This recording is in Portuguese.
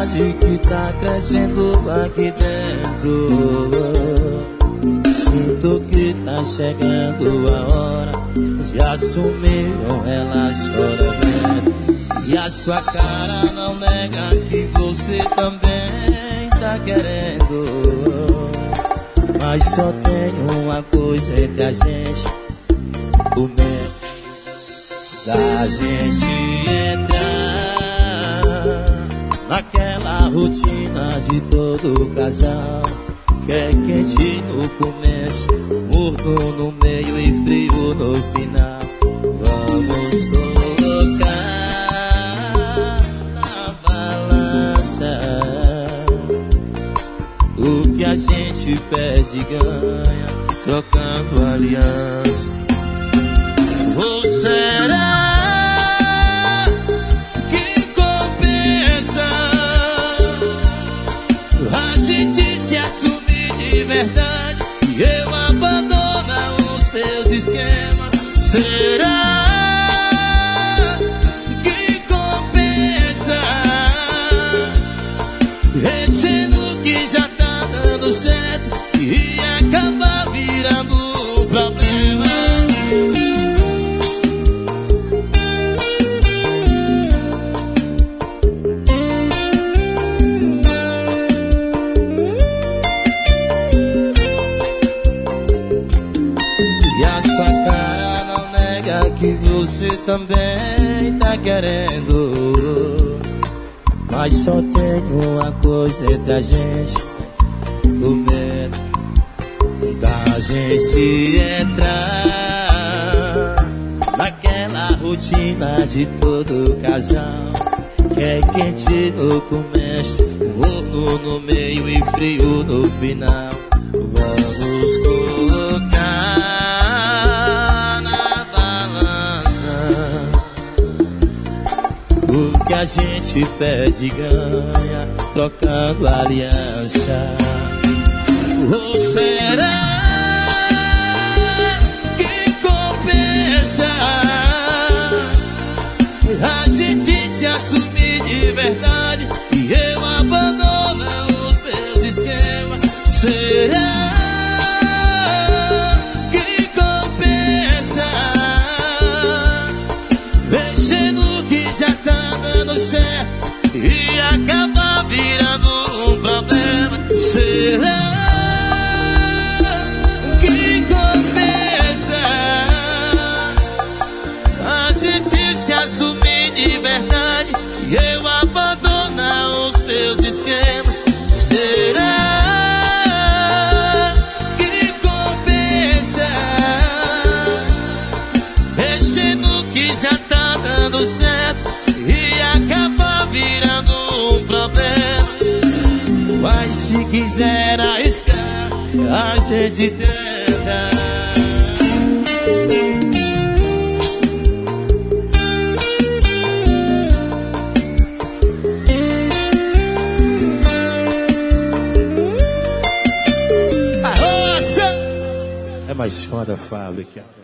saudade que tá crescendo aqui dentro. Sinto que tá chegando a hora de assumir um relacionamento. E a sua cara não nega que você também tá querendo. Mas só tem uma coisa entre a gente: o medo da gente entrar naquela rotina de todo casal, que é quente no começo, morno no meio e frio no final. Vamos colocar na balança o que a gente perde e ganha trocando aliança. Ou será que compensa a gente se assumir de verdade e eu abandonar os meus esquemas? Será que compensa mexendo que já tá dando certo e acabar virando um problema? Que você também tá querendo. Mas só tem uma coisa entre a gente: o medo da gente entrar naquela rotina de todo casal, que é quente no começo, morno no meio e frio no final. Vamos colocar na balança o que a gente pede e ganha trocando aliança. Ou será que compensa a gente se assumir de verdade e eu abandonar os meus esquemas? Será que compensa mexendo que já tá dando certo e acabar virando um problema? Será que compensa a gente se assumir de verdade e eu abandonar os meus esquemas? Será que compensa mexendo que já tá dando certo e acabar virando um problema? Mas se quiser arriscar, a gente tenta. É mais foda a fábrica.